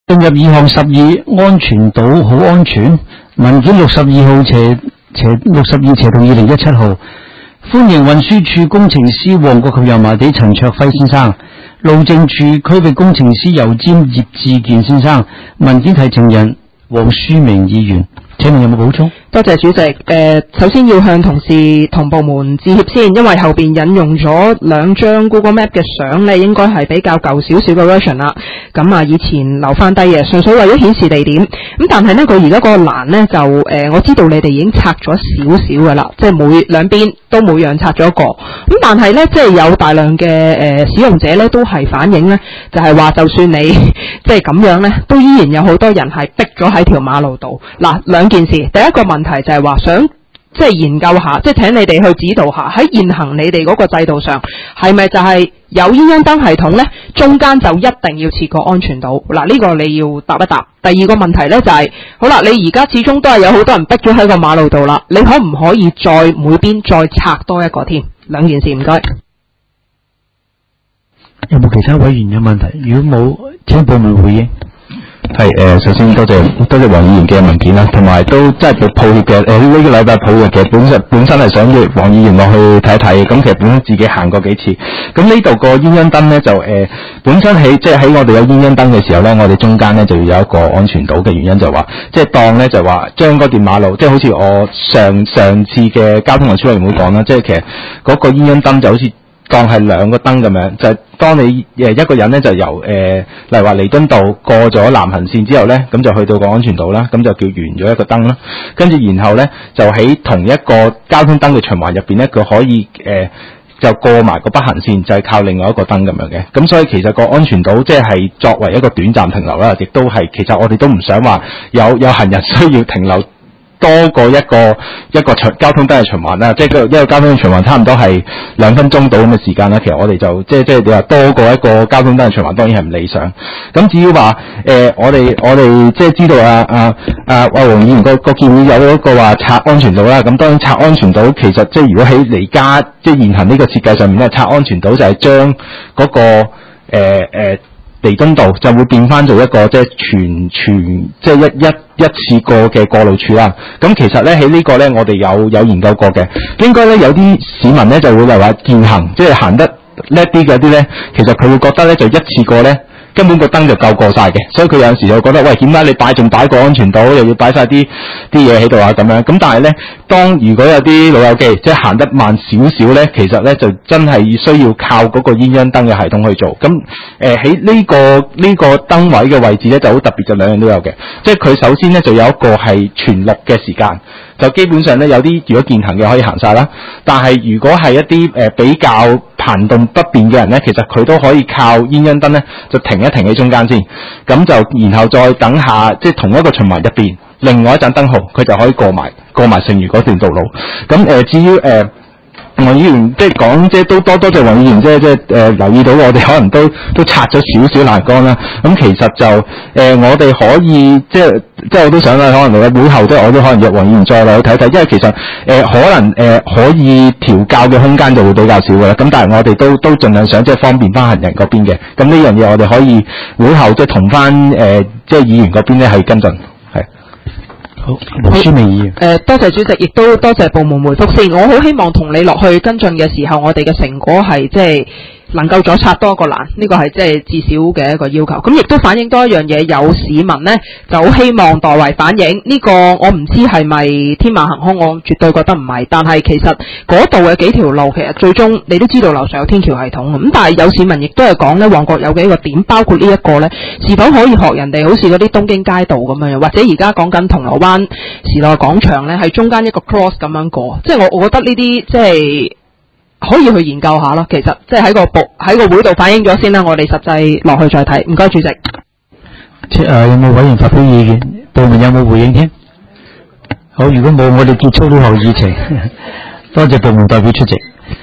進入2項12安全島好安全，文件62號62/2017號，歡迎運輸署工程師旺角及油麻地陳卓輝先生，路政署區域工程師油尖葉志健先生，文件提呈人黃書明議員。請問有冇補充？ 多謝主席。首先要向同事同部門致歉先，因為後邊引用咗2張 Google Map 嘅相呢，應該係比較舊少少嘅 version 啦。咁啊，以前留翻低嘅，純粹為咗顯示地點。咁但係呢，佢而家個欄呢，就我知道你哋已經拆咗少少噶啦，即係兩邊都每樣拆咗一個。咁但係呢，即係有大量嘅使用者呢，都係反映呢，就係話就算你即係咁樣呢，都依然有好多人係逼咗喺條馬路度。嗱，兩件事，第一個問題就係話想即係研究下，即係請你哋去指導下喺現行你哋嗰個制度上係咪就係有鴛鴦燈系統呢？中間就一定要設個安全島。嗱，呢個你要答一答。第二個問題呢，就係好啦，你而家始終都係有好多人逼咗喺個馬路度啦，你可唔可以再每邊再拆多一個添？兩件事，唔該。 有冇其他委員有問題？如果冇，請部門回應。 係首先多謝黃議員嘅文件啦，同埋都真係抱歉嘅。呢個禮拜抱歉嘅，本身係想約黃議員落去睇一睇，咁其實本身自己行過幾次。咁呢度個鴛鴦燈咧就本身喺我哋有鴛鴦燈嘅時候咧，我哋中間咧就要有一個安全島嘅原因就話，即係當咧就話將嗰段馬路，即係好似我上次嘅交通運輸委員會講啦，即係其實嗰個鴛鴦燈就好似當係2個燈咁樣，就係當你一個人咧就由例如話彌敦道過咗南行線之後咧，咁就去到個安全島啦，咁就叫完咗一個燈啦。跟住然後咧就喺同一個交通燈嘅循環入邊咧，佢可以就過埋個北行線，就係靠另外一個燈咁樣嘅。咁所以其實個安全島即係作為一個短暫停留啦，亦都係其實我哋都唔想話有行人需要停留多過一個交通燈嘅循環啦，即係一個交通嘅循環差唔多係2分鐘到咁嘅時間啦。其實我哋就即係你話多過一個交通燈嘅循環，當然係唔理想。咁至於話我哋即係知道黃議員個建議有一個話拆安全島啦。咁當然拆安全島其實即係如果喺嚟家即係現行呢個設計上面咧，拆安全島就係將嗰個彌敦道就會變翻做一個即係全即係一次過嘅過路處啦。咁其實咧喺呢個咧我哋有研究過嘅，應該咧有啲市民咧就會嚟話健行，即係行得叻啲嗰啲咧，其實佢會覺得咧就一次過咧根本個燈就夠過晒嘅，所以佢有陣時就覺得喂，點解你擺個安全島，又要擺晒啲嘢喺度啊咁樣。咁但係咧，如果有啲老友記即係行得慢少少咧，其實咧就真係需要靠嗰個鴛鴦燈嘅系統去做。咁喺呢個燈位嘅位置咧就好特別，就2樣都有嘅。即係佢首先咧就有一個係全綠嘅時間，就基本上咧有啲如果健行嘅可以行晒啦。但係如果係一啲比較行動不便嘅人咧，其實佢都可以靠鴛鴦燈咧就停一停喺中間先，咁就然後再等下即係同一個循環入邊另外一盞燈號，佢就可以過埋剩餘嗰段道路。咁至於黃議員即係講即係都多謝黃議員即係留意到我哋可能都拆咗少少欄杆啦。咁其實就我哋可以即係我都想啦，可能嚟嘅會後我都可能約黃議員再落去睇睇，因為其實可能可以調校嘅空間就會比較少嘅啦。咁但係我哋都盡量想即係方便翻行人嗰邊嘅。咁呢樣嘢我哋可以會後即係同翻即係議員嗰邊咧係跟進。 好，黃書明議員。 多謝主席，亦都多謝部門回覆先。我好希望同你落去跟進嘅時候，我哋嘅成果係即係能夠再拆多一個欄，呢個係即係至少嘅一個要求。咁亦都反映多一樣嘢，有市民呢就好希望代為反映呢個，我唔知係咪天馬行空，我絕對覺得唔係。但係其實嗰度嘅幾條路，其實最終你都知道樓上有天橋系統咁，但係有市民亦都係講呢，旺角有幾個點，包括呢一個呢，是否可以學人哋好似嗰啲東京街道咁樣，或者而家講緊銅鑼灣時代廣場呢，係中間一個 cross 咁樣過，即係我覺得呢啲即係可以去研究下咯。其實即係喺個會度反映咗先啦，我哋實際落去再睇。唔該主席。 有冇委員發表意見？部門有冇回應添？好，如果冇，我哋結束呢項議程。多謝部門代表出席。